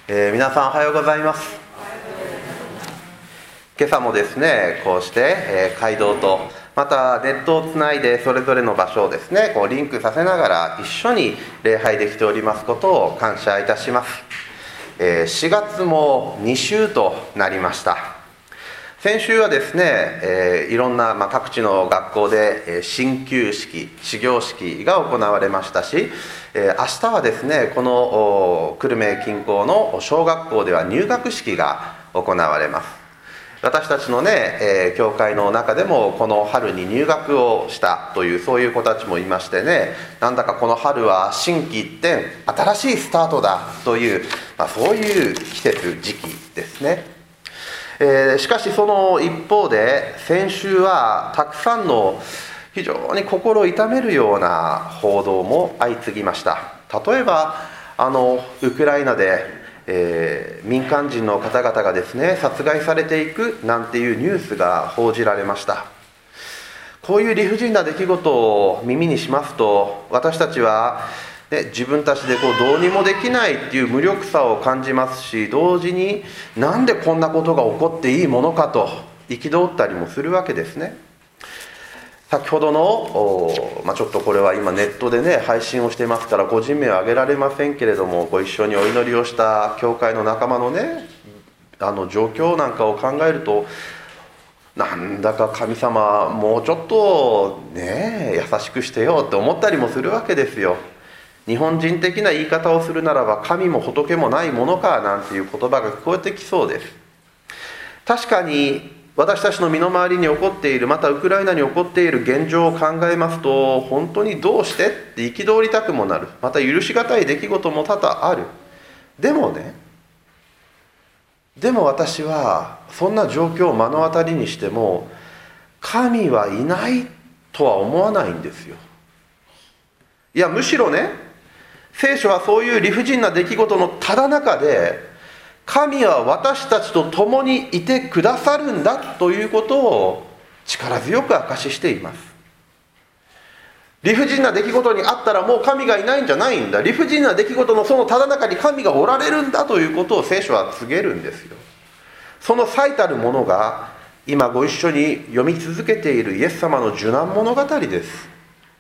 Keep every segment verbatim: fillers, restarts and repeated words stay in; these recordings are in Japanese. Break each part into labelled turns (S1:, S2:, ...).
S1: えー、皆さんおはようございます。今朝もですね、こうして、えー、街道とまたネットをつないでそれぞれの場所をですね、こうリンクさせながら一緒に礼拝できておりますことを感謝いたします。えー、しがつもに週となりました。先週はですね、えー、いろんな、まあ、各地の学校で、えー、進級式、始業式が行われましたし、えー、明日はですね、この久留米近郊の小学校では入学式が行われます。私たちのね、えー、教会の中でもこの春に入学をしたというそういう子たちもいましてね、なんだかこの春は心機一転、新しいスタートだという、まあ、そういう季節時期ですね。えー、しかしその一方で先週はたくさんの非常に心を痛めるような報道も相次ぎました。例えばあのウクライナで、えー、民間人の方々がですね殺害されていくなんていうニュースが報じられました。こういう理不尽な出来事を耳にしますと、私たちはで自分たちでこうどうにもできないっていう無力さを感じますし、同時になんでこんなことが起こっていいものかと憤ったりもするわけですね。先ほどの、まあ、ちょっとこれは今ネットでね配信をしていますから個人名は挙げられませんけれども、ご一緒にお祈りをした教会の仲間のねあの状況なんかを考えると、なんだか神様もうちょっとね優しくしてよって思ったりもするわけですよ。日本人的な言い方をするならば、神も仏もないものかなんていう言葉が聞こえてきそうです。確かに私たちの身の回りに起こっている、またウクライナに起こっている現状を考えますと、本当にどうしてって憤りたくもなる。また許しがたい出来事も多々ある。でもねでも私はそんな状況を目の当たりにしても神はいないとは思わないんですよ。いやむしろね、聖書はそういう理不尽な出来事のただ中で、神は私たちと共にいてくださるんだということを力強く証ししています。理不尽な出来事にあったらもう神がいないんじゃないんだ。理不尽な出来事のそのただ中に神がおられるんだということを聖書は告げるんですよ。その最たるものが今ご一緒に読み続けているイエス様の受難物語です。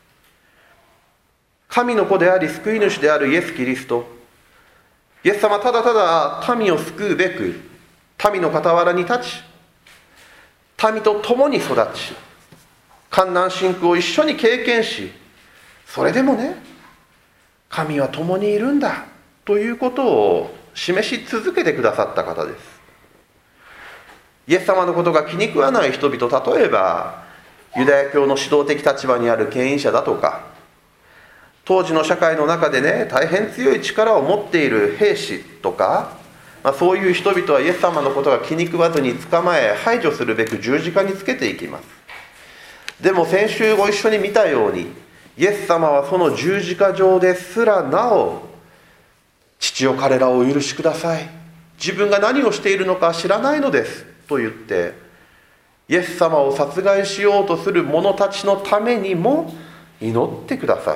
S1: 神の子であり救い主であるイエス・キリスト、イエス様ただただ民を救うべく民の傍らに立ち、民と共に育ち、患難辛苦を一緒に経験し、それでもね神は共にいるんだということを示し続けてくださった方です。イエス様のことが気に食わない人々、例えばユダヤ教の指導的立場にある権威者だとか、当時の社会の中でね大変強い力を持っている兵士とか、まあ、そういう人々はイエス様のことが気に食わずに捕まえ排除するべく十字架につけていきます。でも先週ご一緒に見たように、イエス様はその十字架上ですらなお、父よ彼らをお許しください、自分が何をしているのか知らないのですと言って、イエス様を殺害しようとする者たちのためにも祈ってくださる。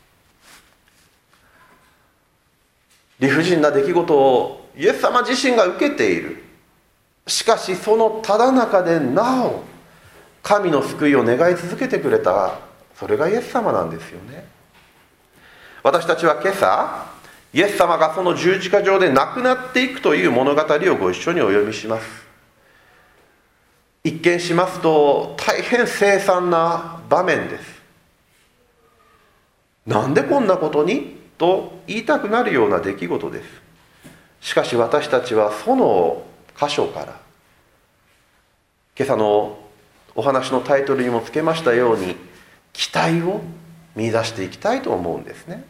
S1: 理不尽な出来事をイエス様自身が受けている。しかしそのただ中でなお神の救いを願い続けてくれた、それがイエス様なんですよね。私たちは今朝イエス様がその十字架上で亡くなっていくという物語をご一緒にお読みします。一見しますと大変凄惨な場面です。なんでこんなことにと言いたくなるような出来事です。しかし私たちはその箇所から、今朝のお話のタイトルにもつけましたように、期待を見出していきたいと思うんですね。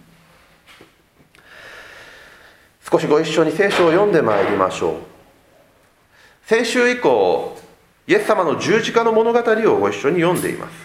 S1: 少しご一緒に聖書を読んでまいりましょう。先週以降イエス様の十字架の物語をご一緒に読んでいます。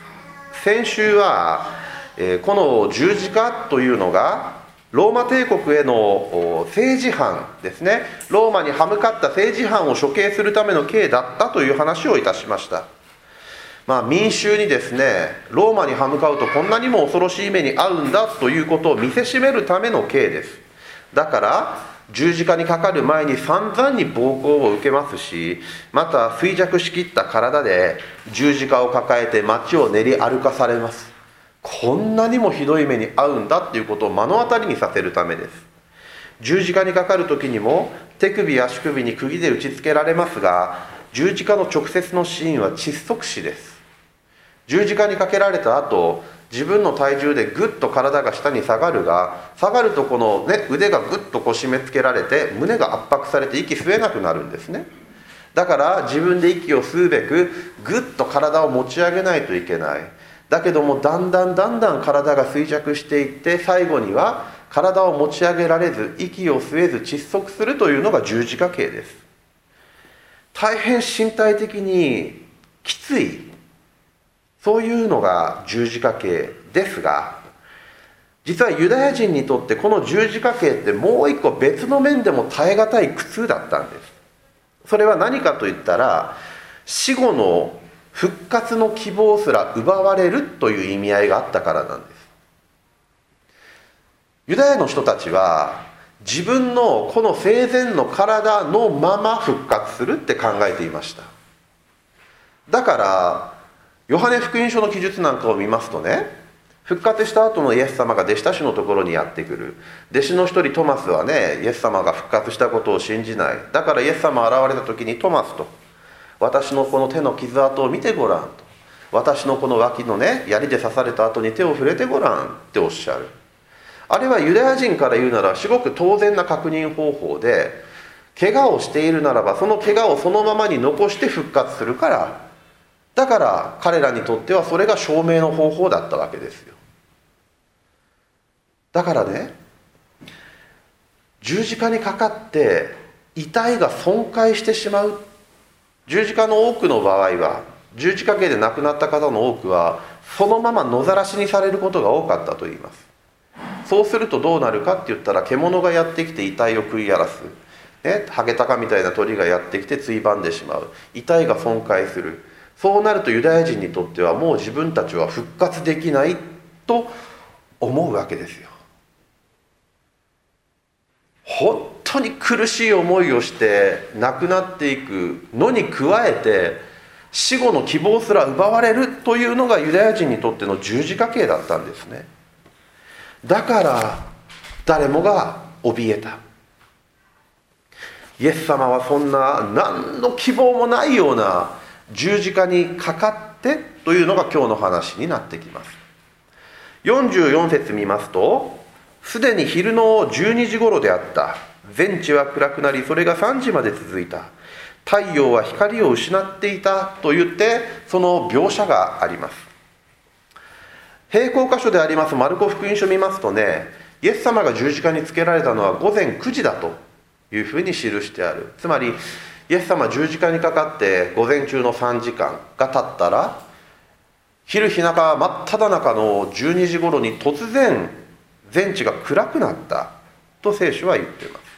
S1: 先週はこの十字架というのがローマ帝国への政治犯ですね、ローマに歯向かった政治犯を処刑するための刑だったという話をいたしました。まあ、民衆にですね、ローマに歯向かうとこんなにも恐ろしい目に遭うんだということを見せしめるための刑です。 だから十字架にかかる前に散々に暴行を受けますし、また衰弱しきった体で十字架を抱えて街を練り歩かされます。こんなにもひどい目に遭うんだっていうことを目の当たりにさせるためです。十字架にかかる時にも手首足首に釘で打ちつけられますが、十字架の直接の死因は窒息死です。十字架にかけられた後、自分の体重でぐっと体が下に下がるが、下がるとこの、ね、腕がぐっとこう締め付けられて胸が圧迫されて息吸えなくなるんですね。だから自分で息を吸うべくぐっと体を持ち上げないといけない。だけどもだんだんだんだん体が衰弱していって、最後には体を持ち上げられず息を吸えず窒息するというのが十字架刑です。大変身体的にきつい、そういうのが十字架刑ですが、実はユダヤ人にとってこの十字架刑ってもう一個別の面でも耐え難い苦痛だったんです。それは何かといったら、死後の復活の希望すら奪われるという意味合いがあったからなんです。ユダヤの人たちは自分のこの生前の体のまま復活するって考えていました。だからヨハネ福音書の記述なんかを見ますとね、復活した後のイエス様が弟子たちのところにやってくる。弟子の一人トマスはね、イエス様が復活したことを信じない。だからイエス様が現れた時に、トマスと、私のこの手の傷跡を見てごらんと、私のこの脇のね、槍で刺された後に手を触れてごらんっておっしゃる。あれはユダヤ人から言うならすごく当然な確認方法で、怪我をしているならばその怪我をそのままに残して復活するから、だから彼らにとってはそれが証明の方法だったわけですよ。だからね、十字架にかかって遺体が損壊してしまう。十字架の多くの場合は、十字架刑で亡くなった方の多くはそのまま野ざらしにされることが多かったといいます。そうするとどうなるかって言ったら、獣がやってきて遺体を食い荒らす、ね、ハゲタカみたいな鳥がやってきてついばんでしまう。遺体が損壊する。そうなるとユダヤ人にとってはもう自分たちは復活できないと思うわけですよ。本当に苦しい思いをして亡くなっていくのに加えて、死後の希望すら奪われるというのがユダヤ人にとっての十字架刑だったんですね。だから誰もが怯えた。イエス様はそんな何の希望もないような十字架にかかってというのが今日の話になってきます。よんじゅうよん節見ますと、すでに昼のじゅうにじ頃であった。全地は暗くなり、それがさんじまで続いた。太陽は光を失っていたと言って、その描写があります。並行箇所でありますマルコ福音書を見ますとね、イエス様が十字架につけられたのはごぜんくじだというふうに記してある。つまりイエス様十字架にかかって午前中のさんじかんが経ったら、昼日中真っ只中のじゅうにじ頃に突然全地が暗くなったと聖書は言っています。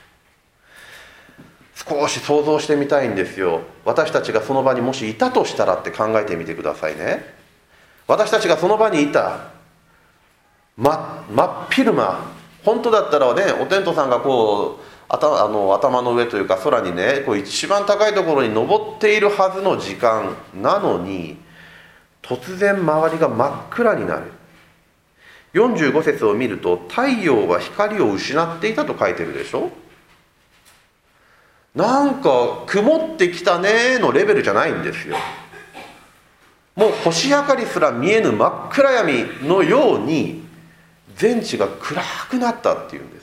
S1: 少し想像してみたいんですよ。私たちがその場にもしいたとしたらって考えてみてくださいね。私たちがその場にいた。ま、真っ昼間、本当だったらね、お天道さんがこう頭、あの頭の上というか空にね、こう一番高いところに登っているはずの時間なのに、突然周りが真っ暗になる。よんじゅうご節を見ると、太陽は光を失っていたと書いてるでしょ。なんか曇ってきたねのレベルじゃないんですよ。もう星明かりすら見えぬ真っ暗闇のように全地が暗くなったっていうんです。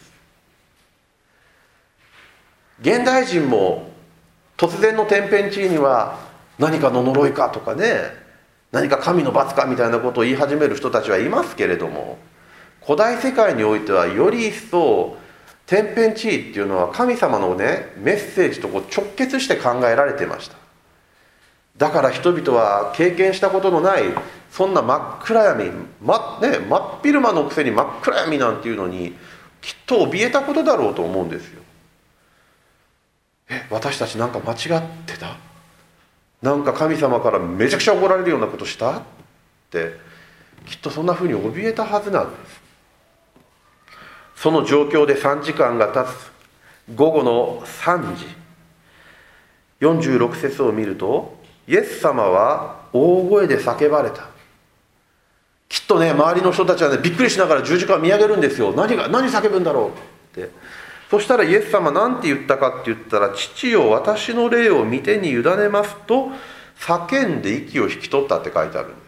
S1: 現代人も突然の天変地異には何かの呪いかとかね、何か神の罰かみたいなことを言い始める人たちはいますけれども、古代世界においてはより一層天変地異っていうのは神様のねメッセージとこう直結して考えられていました。だから人々は経験したことのないそんな真っ暗闇、まね、真っ昼間のくせに真っ暗闇なんていうのにきっと怯えたことだろうと思うんですよ。え、私たちなんか間違ってた？なんか神様からめちゃくちゃ怒られるようなことしたって、きっとそんなふうに怯えたはずなんです。 その状況でさんじかんが経つ午後のさんじ、よんじゅうろく節を見ると、イエス様は大声で叫ばれた。きっとね、周りの人たちはね、びっくりしながら十字架を見上げるんですよ。何が何叫ぶんだろうって。そしたらイエス様なんて言ったかって言ったら、父よ、私の霊を御手に委ねますと叫んで息を引き取ったって書いてあるんです。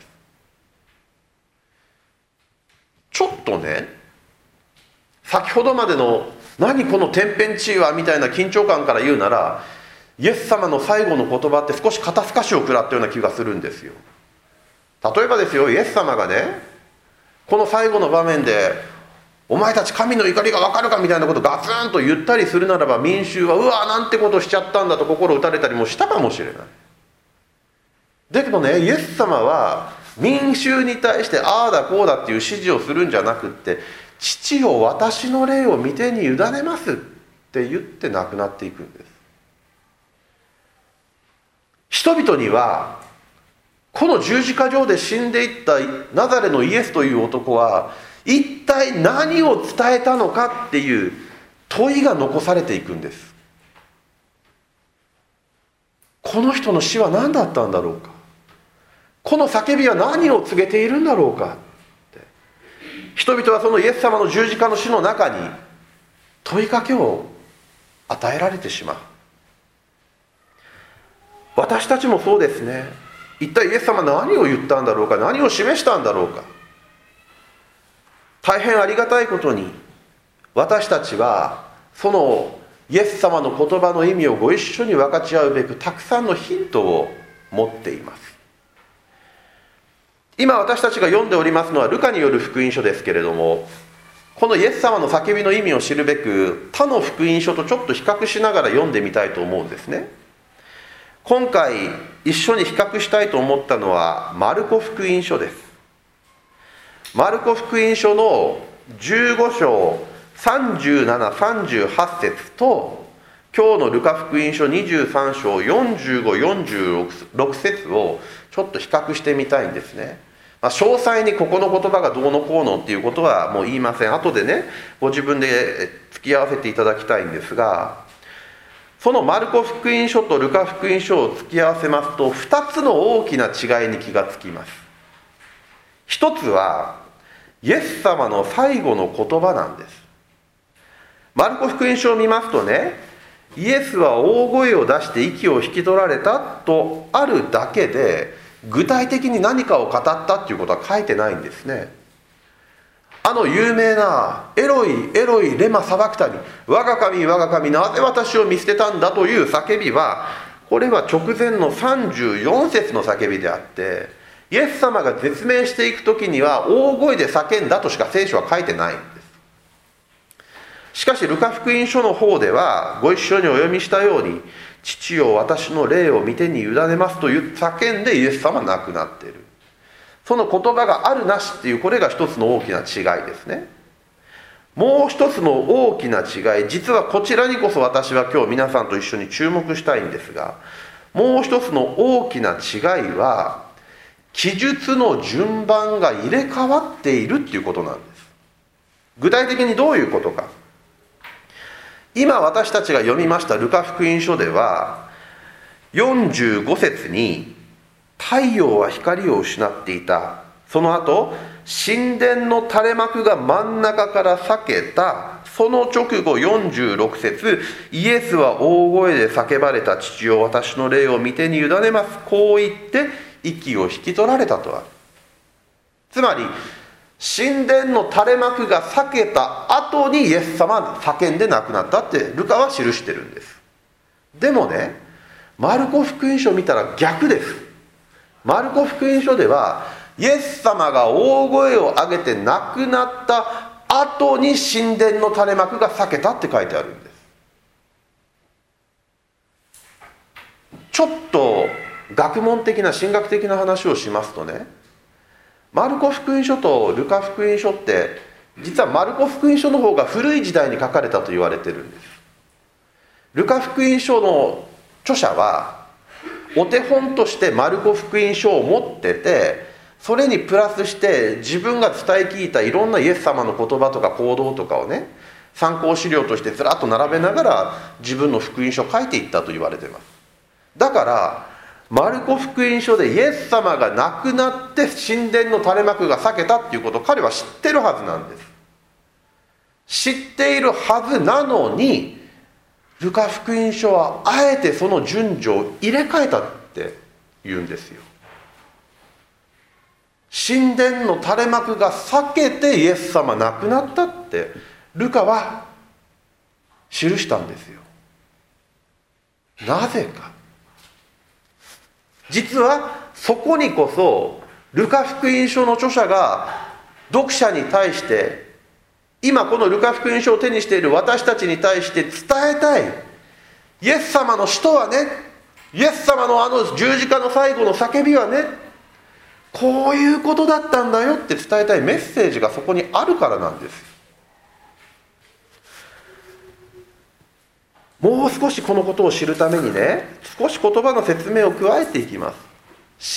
S1: ちょっとね、先ほどまでの何この天変地異はみたいな緊張感から言うなら、イエス様の最後の言葉って少し肩透かしを食らったような気がするんですよ。例えばですよ、イエス様がね、この最後の場面でお前たち神の怒りが分かるかみたいなことをガツンと言ったりするならば、民衆はうわなんてことしちゃったんだと心打たれたりもしたかもしれない。だけどね、イエス様は民衆に対してああだこうだっていう指示をするんじゃなくって、父よ、私の霊を御手に委ねますって言って亡くなっていくんです。人々にはこの十字架上で死んでいったナザレのイエスという男は一体何を伝えたのかっていう問いが残されていくんです。この人の死は何だったんだろうか、この叫びは何を告げているんだろうかって、人々はそのイエス様の十字架の死の中に問いかけを与えられてしまう。私たちもそうですね。一体イエス様何を言ったんだろうか、何を示したんだろうか。大変ありがたいことに、私たちはそのイエス様の言葉の意味をご一緒に分かち合うべく、たくさんのヒントを持っています。今私たちが読んでおりますのはルカによる福音書ですけれども、このイエス様の叫びの意味を知るべく、他の福音書とちょっと比較しながら読んでみたいと思うんですね。今回一緒に比較したいと思ったのはマルコ福音書です。マルコ福音書のじゅうご章さんじゅうなな、さんじゅうはち節と、今日のルカ福音書にじゅうさん章よんじゅうご、よんじゅうろく節をちょっと比較してみたいんですね。まあ、詳細にここの言葉がどうのこうのっていうことはもう言いません。後でね、ご自分で付き合わせていただきたいんですが、そのマルコ福音書とルカ福音書を付き合わせますと、ふたつの大きな違いに気がつきます。一つはイエス様の最後の言葉なんです。マルコ福音書を見ますとね、イエスは大声を出して息を引き取られたとあるだけで、具体的に何かを語ったっていうことは書いてないんですね。あの有名なエロイエロイレマサバクタニ、我が神我が神なぜ私を見捨てたんだという叫びは、これは直前のさんじゅうよん節の叫びであって、イエス様が絶命していく時には大声で叫んだとしか聖書は書いてないんです。しかしルカ福音書の方ではご一緒にお読みしたように、父よ、私の霊を御手に委ねますという叫んでイエス様は亡くなっている。その言葉があるなしっていう、これが一つの大きな違いですね。もう一つの大きな違い、実はこちらにこそ私は今日皆さんと一緒に注目したいんですが、もう一つの大きな違いは、記述の順番が入れ替わっているっていうことなんです。具体的にどういうことか。今私たちが読みましたルカ福音書では、よんじゅうご節に太陽は光を失っていた。その後、神殿の垂れ幕が真ん中から裂けた。その直後よんじゅうろく節、イエスは大声で叫ばれた。父よ、私の霊を御手に委ねます。こう言って息を引き取られたとある。つまり、神殿の垂れ幕が裂けた後にイエス様は叫んで亡くなったってルカは記してるんです。でもね、マルコ福音書を見たら逆です。マルコ福音書ではイエス様が大声を上げて亡くなった後に神殿の垂れ幕が裂けたって書いてあるんです。ちょっと学問的な神学的な話をしますとね、マルコ福音書とルカ福音書って実はマルコ福音書の方が古い時代に書かれたと言われてるんです。ルカ福音書の著者はお手本としてマルコ福音書を持ってて、それにプラスして自分が伝え聞いたいろんなイエス様の言葉とか行動とかをね、 参考資料としてずらっと並べながら自分の福音書を書いていったと言われています。だからマルコ福音書でイエス様が亡くなって神殿の垂れ幕が裂けたっていうことを彼は知ってるはずなんです。知っているはずなのに、ルカ福音書はあえてその順序を入れ替えたって言うんですよ。神殿の垂れ幕が裂けてイエス様亡くなったってルカは記したんですよ。なぜか。実はそこにこそルカ福音書の著者が読者に対して、今このルカ福音書を手にしている私たちに対して伝えたい、イエス様の死とはね、イエス様のあの十字架の最後の叫びはね、こういうことだったんだよって伝えたいメッセージがそこにあるからなんです。もう少しこのことを知るためにね、少し言葉の説明を加えていきます。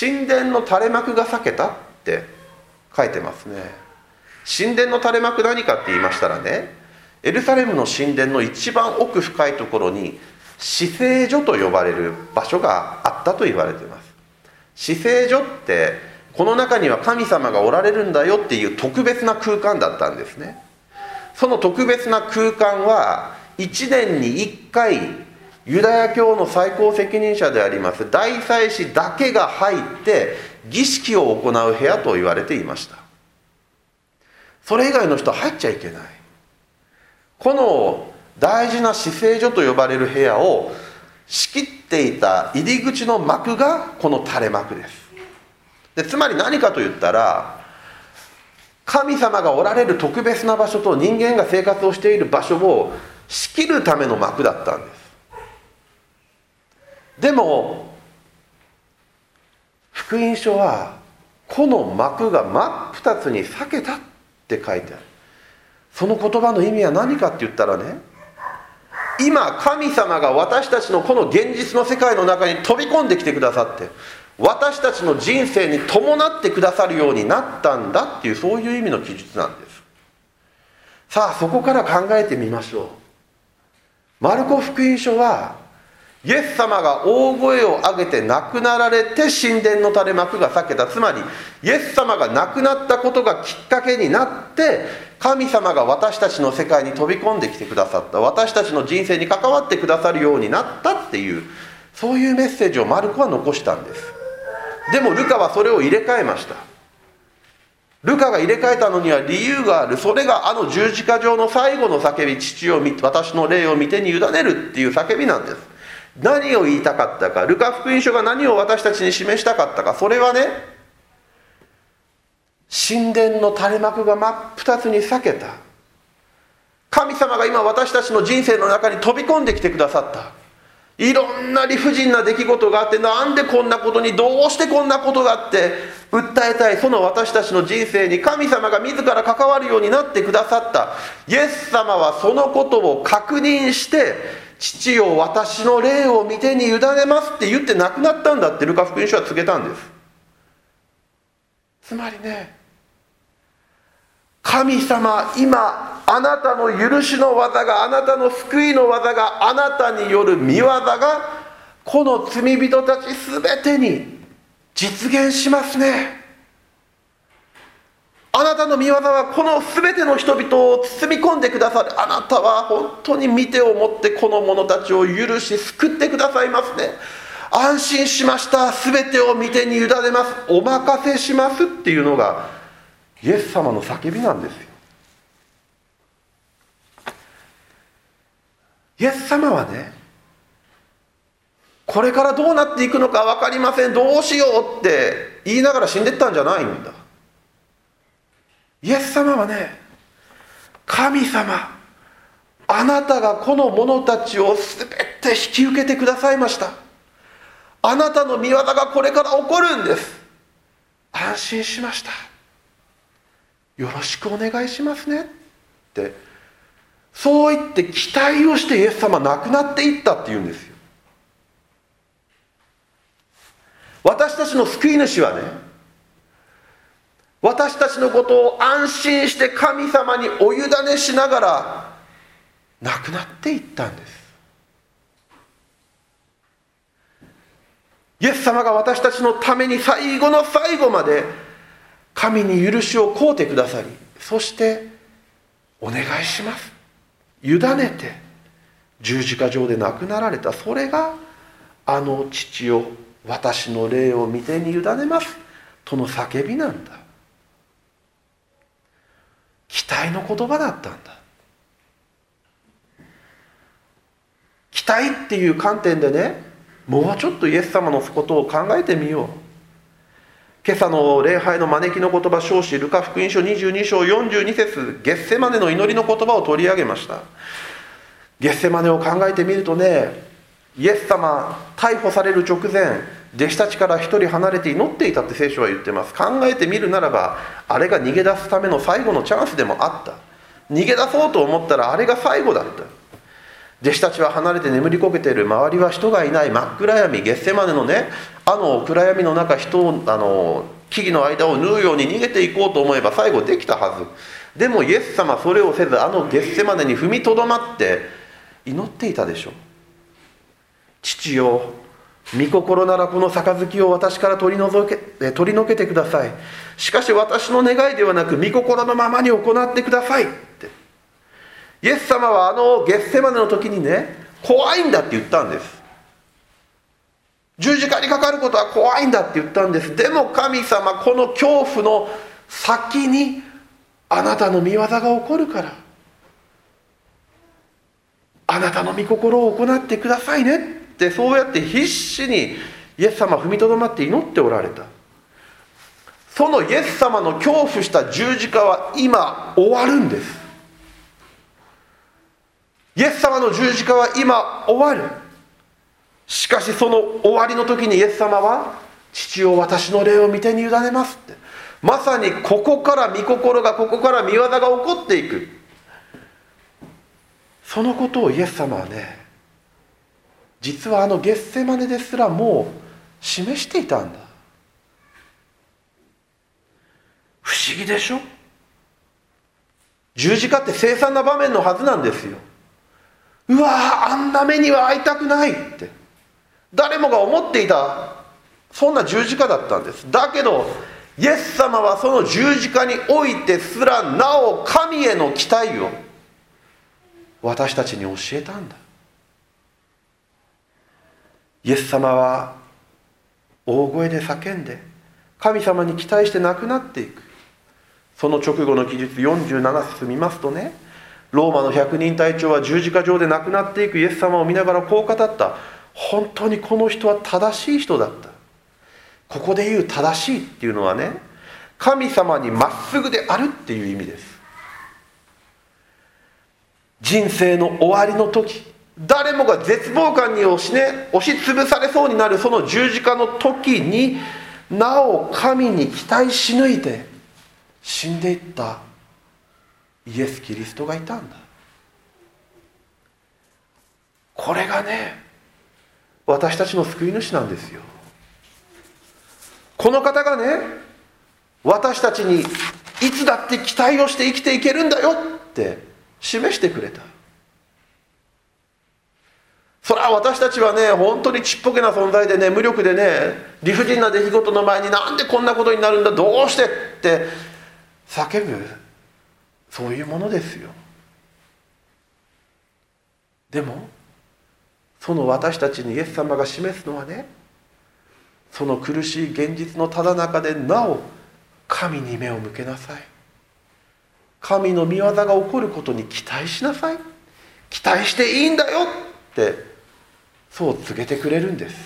S1: 神殿の垂れ幕が裂けたって書いてますね。神殿の垂れ幕何かって言いましたらね、エルサレムの神殿の一番奥深いところに至聖所と呼ばれる場所があったと言われています。至聖所ってこの中には神様がおられるんだよっていう特別な空間だったんですね。その特別な空間はいちねんにいっかいユダヤ教の最高責任者であります大祭司だけが入って儀式を行う部屋と言われていました。それ以外の人は入っちゃいけない。この大事な至聖所と呼ばれる部屋を仕切っていた入り口の幕がこの垂れ幕です。でつまり何かと言ったら、神様がおられる特別な場所と人間が生活をしている場所を仕切るための幕だったんです。でも福音書はこの幕が真っ二つに裂けたって書いてある。その言葉の意味は何かって言ったらね、今神様が私たちのこの現実の世界の中に飛び込んできてくださって、私たちの人生に伴ってくださるようになったんだっていう、そういう意味の記述なんです。さあそこから考えてみましょう。マルコ福音書はイエス様が大声を上げて亡くなられて神殿の垂れ幕が裂けた。つまりイエス様が亡くなったことがきっかけになって神様が私たちの世界に飛び込んできてくださった、私たちの人生に関わってくださるようになったっていう、そういうメッセージをマルコは残したんです。でもルカはそれを入れ替えました。ルカが入れ替えたのには理由がある。それがあの十字架上の最後の叫び、父を見私の霊を見てに委ねるっていう叫びなんです。何を言いたかったか、ルカ福音書が何を私たちに示したかったか、それはね、神殿の垂れ幕が真っ二つに裂けた。神様が今私たちの人生の中に飛び込んできてくださった。いろんな理不尽な出来事があって、なんでこんなことに、どうしてこんなことがあって訴えたい、その私たちの人生に神様が自ら関わるようになってくださった。イエス様はそのことを確認して、父よ私の霊を御手に委ねますって言って亡くなったんだってルカ福音書は告げたんです。つまりね、神様、今あなたの許しの技が、あなたの救いの技が、あなたによる御業がこの罪人たちすべてに実現しますね。あなたの御業はこのすべての人々を包み込んでくださる。あなたは本当に御手を持ってこの者たちを許し救ってくださいますね。安心しました、すべてを御手に委ねます、お任せしますっていうのがイエス様の叫びなんですよ。イエス様はね、これからどうなっていくのか分かりません、どうしようって言いながら死んでったんじゃないんだ。イエス様はね、神様、あなたがこの者たちを全て引き受けてくださいました。あなたの御業がこれから起こるんです。安心しました、よろしくお願いしますねって、そう言って期待をしてイエス様は亡くなっていったっていうんですよ。私たちの救い主はね、私たちのことを安心して神様にお委ねしながらなくなっていったんです。イエス様が私たちのために最後の最後まで神に許しを請うてくださり、そしてお願いします、委ねて十字架上で亡くなられた。それがあの父よ、私の霊を御手に委ねますとの叫びなんだ。期待の言葉だったんだ。期待っていう観点でね、もうちょっとイエス様のことを考えてみよう。今朝の礼拝の招きの言葉証子、ルカ福音書にじゅうに章よんじゅうに節、ゲッセマネの祈りの言葉を取り上げました。ゲッセマネを考えてみるとね、イエス様逮捕される直前、弟子たちから一人離れて祈っていたって聖書は言ってます。考えてみるならば、あれが逃げ出すための最後のチャンスでもあった。逃げ出そうと思ったらあれが最後だった。弟子たちは離れて眠りこけている。周りは人がいない。真っ暗闇。ゲッセマネのね、あの暗闇の中、人をあの木々の間を縫うように逃げていこうと思えば最後できたはず。でもイエス様それをせず、あのゲッセマネに踏みとどまって祈っていたでしょう。父よ、御心ならこの杯を私から取り除け取り除けてください。しかし私の願いではなく御心のままに行ってくださいって。イエス様はあのゲッセマネの時にね、怖いんだって言ったんです。十字架にかかることは怖いんだって言ったんです。でも神様、この恐怖の先にあなたの御業が起こるから、あなたの御心を行ってくださいねって、そうやって必死にイエス様は踏みとどまって祈っておられた。そのイエス様の恐怖した十字架は今終わるんです。イエス様の十字架は今終わる。しかしその終わりの時にイエス様は、父よ、私の霊を御手に委ねますって、まさにここから御心が、ここから御業が起こっていく。そのことをイエス様はね、実はあのゲッセマネですらもう示していたんだ。不思議でしょ。十字架って凄惨な場面のはずなんですよ。うわー、あんな目には会いたくないって誰もが思っていた、そんな十字架だったんです。だけどイエス様はその十字架においてすらなお神への期待を私たちに教えたんだ。イエス様は大声で叫んで神様に期待して亡くなっていく。その直後の記述よんじゅうなな節見ますとね、ローマの百人隊長は十字架上で亡くなっていくイエス様を見ながらこう語った。本当にこの人は正しい人だった。ここで言う正しいっていうのはね、神様にまっすぐであるっていう意味です。人生の終わりの時、誰もが絶望感に押しね、押しつぶされそうになるその十字架の時に、なお神に期待し抜いて死んでいったイエス・キリストがいたんだ。これがね、私たちの救い主なんですよ。この方がね、私たちにいつだって期待をして生きていけるんだよって示してくれた。それは私たちはね、本当にちっぽけな存在でね、無力でね、理不尽な出来事の前になんでこんなことになるんだ、どうしてって叫ぶ、そういうものですよ。でもその私たちにイエス様が示すのはね、その苦しい現実のただ中でなお神に目を向けなさい。神の御業が起こることに期待しなさい。期待していいんだよってそう告げてくれるんです。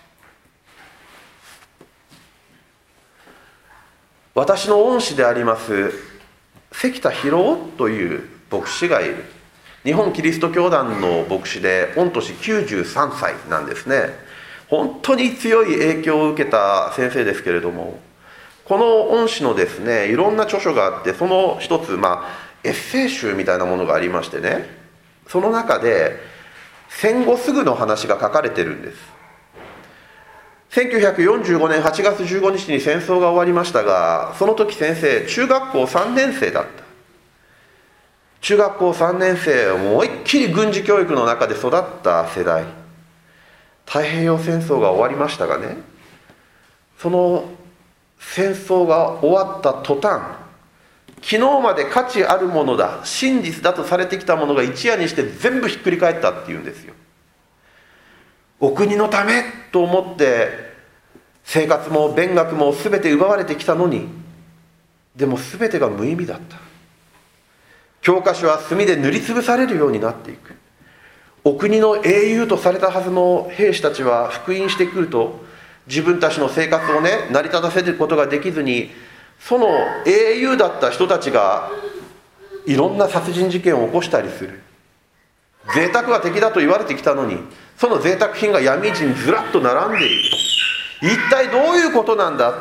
S1: 私の恩師であります関田博夫という牧師がいる。日本キリスト教団の牧師で御年きゅうじゅうさんさいなんですね。本当に強い影響を受けた先生ですけれども、この恩師のですね、いろんな著書があって、その一つ、まあ、エッセイ集みたいなものがありましてね、その中で戦後すぐの話が書かれてるんです。せんきゅうひゃくよんじゅうごねんはちがつじゅうごにちに戦争が終わりましたが、その時先生中学校さんねんせいだった。 中学校さんねん生、思いっきり軍事教育の中で育った世代、太平洋戦争が終わりましたがね、その戦争が終わった途端、昨日まで価値あるものだ、真実だとされてきたものが一夜にして全部ひっくり返ったっていうんですよ。お国のためと思って生活も勉学も全て奪われてきたのに、でも全てが無意味だった。教科書は墨で塗りつぶされるようになっていく。お国の英雄とされたはずの兵士たちは復員してくると、自分たちの生活をね成り立たせることができずに、その英雄だった人たちがいろんな殺人事件を起こしたりする。贅沢が敵だと言われてきたのに、その贅沢品が闇市にずらっと並んでいる。一体どういうことなんだって、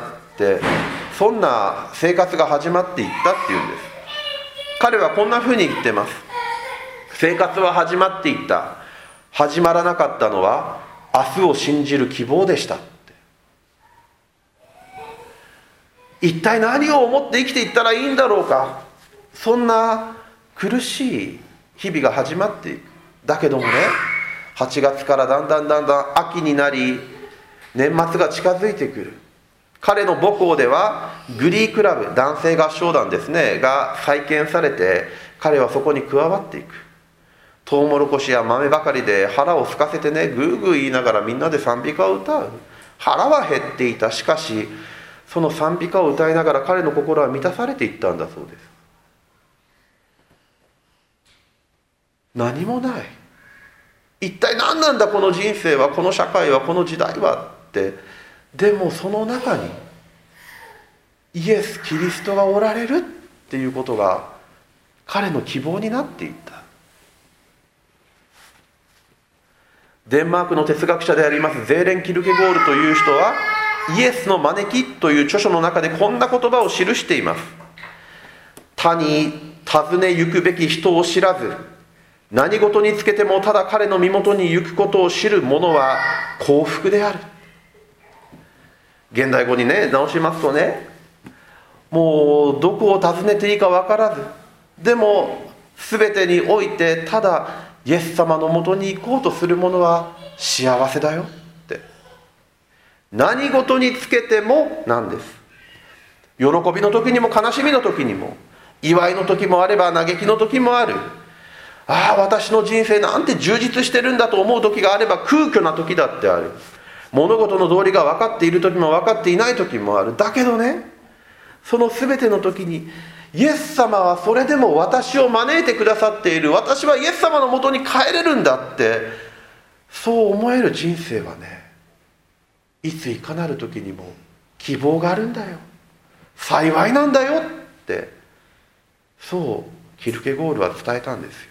S1: そんな生活が始まっていったっていうんです。彼はこんなふうに言ってます。生活は始まっていった。始まらなかったのは明日を信じる希望でしたって。一体何を思って生きていったらいいんだろうか。そんな苦しい日々が始まっていく。だけどもね、はちがつからだんだんだんだん秋になり、年末が近づいてくる。彼の母校ではグリークラブ、男性合唱団ですねが再建されて、彼はそこに加わっていく。トウモロコシや豆ばかりで腹を空かせてね、ぐーぐー言いながらみんなで賛美歌を歌う。腹は減っていた。しかしその賛美歌を歌いながら彼の心は満たされていったんだそうです。何もない。一体何なんだこの人生は、この社会は、この時代はって。でもその中にイエス・キリストがおられるっていうことが彼の希望になっていった。デンマークの哲学者でありますゼーレン・キルケゴールという人は、イエスの招きという著書の中でこんな言葉を記しています。他に尋ね行くべき人を知らず、何事につけてもただ彼の身元に行くことを知る者は幸福である。現代語にね直しますとね、もうどこを訪ねていいか分からず、でも全てにおいてただイエス様のもとに行こうとする者は幸せだよって。何事につけてもなんです。喜びの時にも悲しみの時にも、祝いの時もあれば嘆きの時もある。ああ私の人生なんて充実してるんだと思う時があれば、空虚な時だってある。物事の道理が分かっている時も分かっていない時もある。だけどね、その全ての時にイエス様はそれでも私を招いてくださっている。私はイエス様のもとに帰れるんだって、そう思える人生はね、いついかなる時にも希望があるんだよ、幸いなんだよって、そうキルケゴールは伝えたんですよ。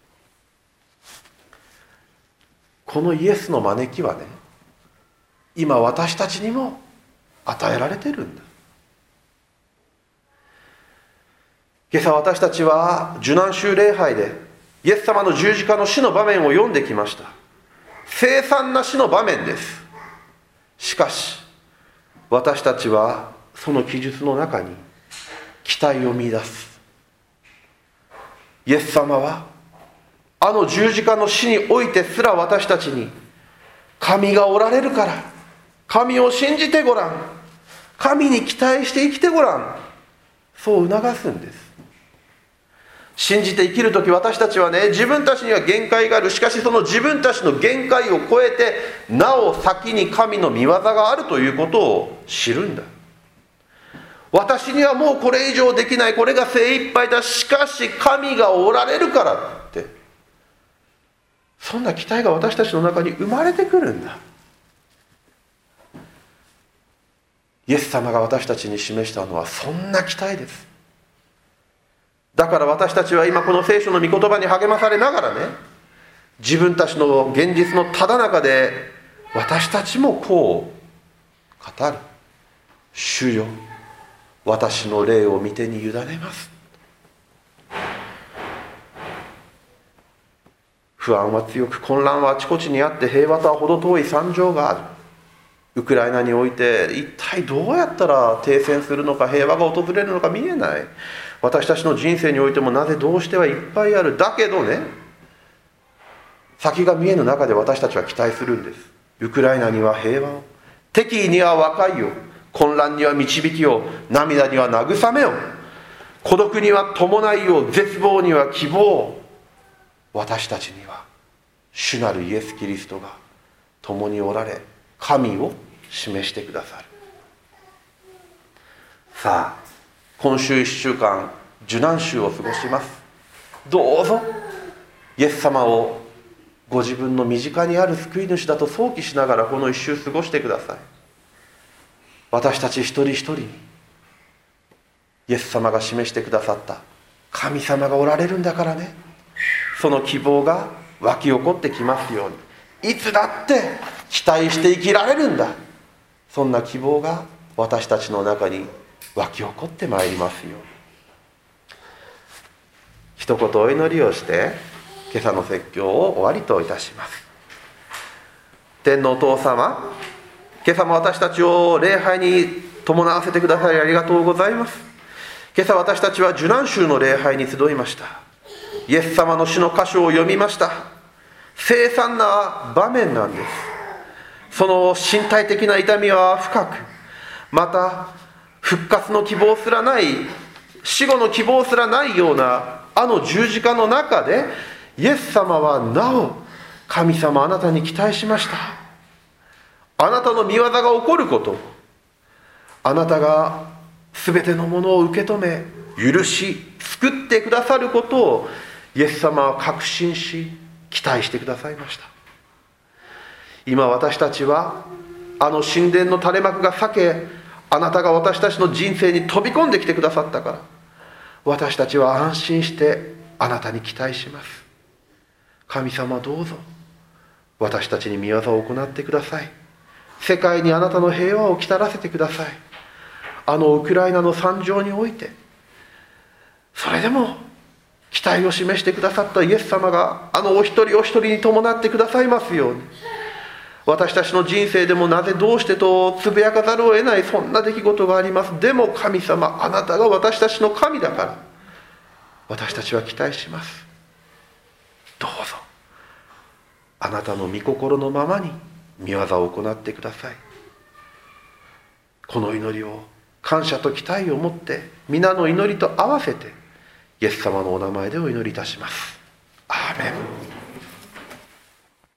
S1: このイエスの招きはね、今私たちにも与えられてるんだ。今朝私たちは受難週礼拝でイエス様の十字架の死の場面を読んできました。凄惨な死の場面です。しかし私たちはその記述の中に期待を見出す。イエス様はあの十字架の死においてすら私たちに、神がおられるから神を信じてごらん、神に期待して生きてごらん、そう促すんです。信じて生きるとき私たちはね、自分たちには限界がある。しかしその自分たちの限界を超えて、なお先に神の御業があるということを知るんだ。私にはもうこれ以上できない、これが精一杯だ、しかし神がおられるからって、そんな期待が私たちの中に生まれてくるんだ。イエス様が私たちに示したのはそんな期待です。だから私たちは今この聖書の御言葉に励まされながらね、自分たちの現実のただ中で私たちもこう語る。主よ、私の霊を御手に委ねます。不安は強く、混乱はあちこちにあって、平和とは程遠い惨状がある。ウクライナにおいて一体どうやったら停戦するのか、平和が訪れるのか見えない。 私たちの人生においてもなぜどうしてはいっぱいある。だけどね、先が見えぬ中で私たちは期待するんです。ウクライナには平和を、敵意には和解を、混乱には導きを、涙には慰めを、孤独には伴いを、絶望には希望を。私たちには主なるイエス・キリストが共におられ、神を示してくださる。さあ、今週いっしゅうかん受難週を過ごします。どうぞイエス様をご自分の身近にある救い主だと想起しながらこの一週過ごしてください。私たち一人一人にイエス様が示してくださった神様がおられるんだからね、その希望が湧き起こってきますように、いつだって期待して生きられるんだ、そんな希望が私たちの中に湧き起こってまいりますように。一言お祈りをして今朝の説教を終わりといたします。天のお父様、今朝も私たちを礼拝に伴わせてくださりありがとうございます。今朝私たちは受難週の礼拝に集いました。イエス様の死の箇所を読みました。凄惨な場面なんです。その身体的な痛みは深く、また復活の希望すらない、死後の希望すらないようなあの十字架の中で、イエス様はなお神様あなたに期待しました。あなたの御業が起こること、あなたが全てのものを受け止め許し救ってくださることをイエス様は確信し期待してくださいました。今私たちはあの神殿の垂れ幕が裂け、あなたが私たちの人生に飛び込んできてくださったから、私たちは安心してあなたに期待します。神様、どうぞ私たちに御業を行ってください。世界にあなたの平和をきたらせてください。あのウクライナの惨状において、それでも期待を示してくださったイエス様があのお一人お一人に伴ってくださいますように、私たちの人生でもなぜどうしてとつぶやかざるを得ないそんな出来事があります。でも神様、あなたが私たちの神だから私たちは期待します。どうぞあなたの御心のままに御業を行ってください。この祈りを感謝と期待を持って皆の祈りと合わせてイエス様のお名前でお祈りいたします。アーメン。